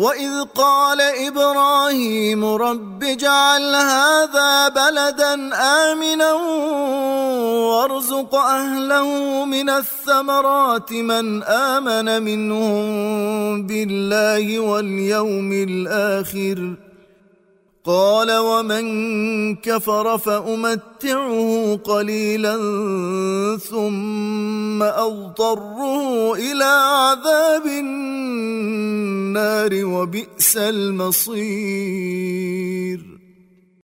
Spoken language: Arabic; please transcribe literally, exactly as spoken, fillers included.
وإذ قال إبراهيم رب اجعل هذا بلدا آمنا وارزق أهله من الثمرات من آمن منهم بالله واليوم الآخر قال ومن كفر فأمتعه قليلا ثم أضطره إلى عذاب النار وبئس المصير.